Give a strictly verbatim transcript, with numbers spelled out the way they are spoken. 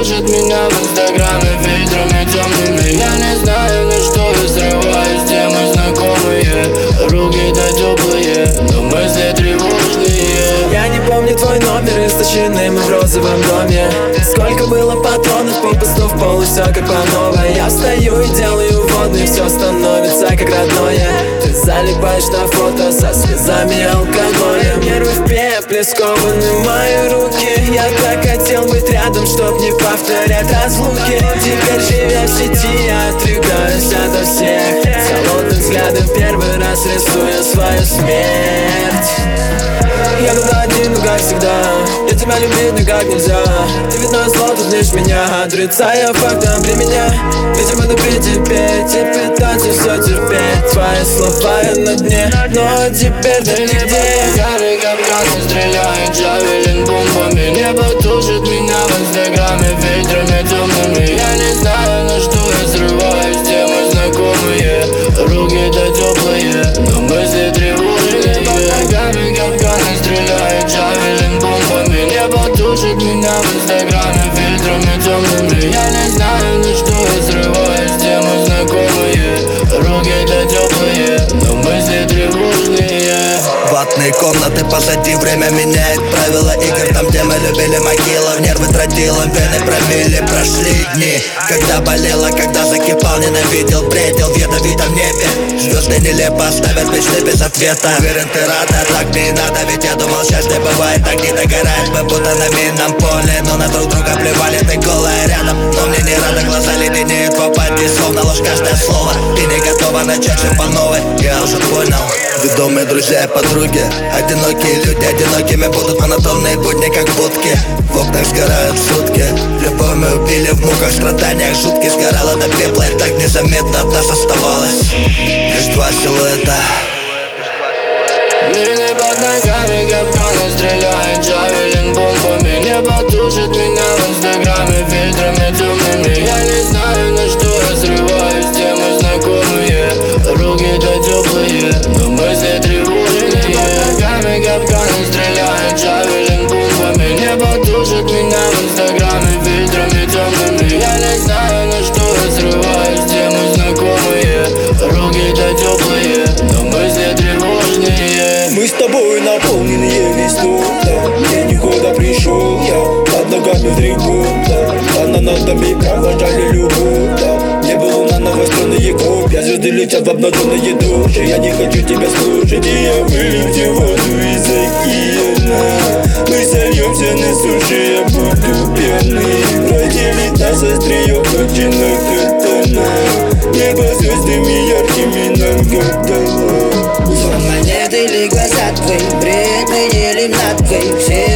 тушит меня в инстаграме фильтрами темными. Я не знаю, на что я срываюсь, где мы знакомые. Руки-то теплые, но мысли тревожные. Я не помню твой номер, истощенный мы в розовом доме. Сколько было патронов, попустов, полу все как по новой. Я встаю и делаю воду, и все становится как родное. Ты залипаешь на фото со слезами и алкоголем. Нервы в пепле, скованы мои руки. Я так хотел быть рядом, чтоб не повторять разлуки. Теперь, живя в сети, я отрекаюсь ото всех. С холодным взглядом первый раз рисую свою смерть. Я когда один, но как всегда, я тебя любить никак нельзя. Ты ведь на зло тут лишь меня, отрицая фактом при меня. Видимо, это претерпеть и пытаться все терпеть. Твои слова я на дне, но теперь ты нигде. Ярый капканы стреляет джавелин бомбами. Небо тушит меня в инстаграме фильтрами темными. Я не знаю, на что я срываюсь, где мы знакомые. Руки-то теплые, но мысли тревожные. Ногами капканы стреляет джавелин бомбами. Небо тушит меня в инстаграме фильтрами темными. Я не знаю, на что я срываюсь, где мы знакомые. Руки-то теплые, но мысли тревожные. Ватные комнаты позади, время меняет правила игр. Там, где мы любили могилы, в нервы тротила, вены промили. Прошли дни, когда болело, когда закипал, ненавидел, бредил в ядовитом небе. Звезды нелепо оставят мечты без ответа. Уверен, ты рада, так не надо, ведь я думал, счастье бывает, так не догорает. Мы будто на минном поле, но на друг друга плевали. Ты голая рядом, но мне не рада, глаза леденеют в апатии, словно ложь каждое слово. Ты не готова начать все по новой, я уже понял. Ведомые друзья и подруги, одинокие люди, одинокими будут монотонные будни, как будки. В окнах сгорают сутки, любовь мы убили в муках, страданиях жутки. Сгорала до пепла и так незаметно от нас оставалось лишь два силуэта. Мины под ногами, капканы стреляет джавелин бомбами. Небо тушит меня в инстаграме фильтрами темными. Я не знаю, на что я срываюсь, где мы знакомые. Руки-то теплые, но мысли тревожные. Под ногами капканы стреляет джавелин бомбами. Небо тушит меня в инстаграме фильтрами темными. Я не знаю, на что я срываюсь, где мы знакомые. Руки-то теплые, но мысли тревожные. Мы с тобой наполненные листом, да. Я никуда пришел, я под ногами в ремонт, да. Ананатами провожали любовь, да. Не было на новостранные копья, звезды летят в обнаженные души. Я не хочу тебя слушать, и я вылью воду из океана. Мы сольемся на суше, я буду пьяный. Родили нас остриё, картинок катана. Небо звездами яркими нам гадало. Монеты или глаза твои, бредные ли над твои.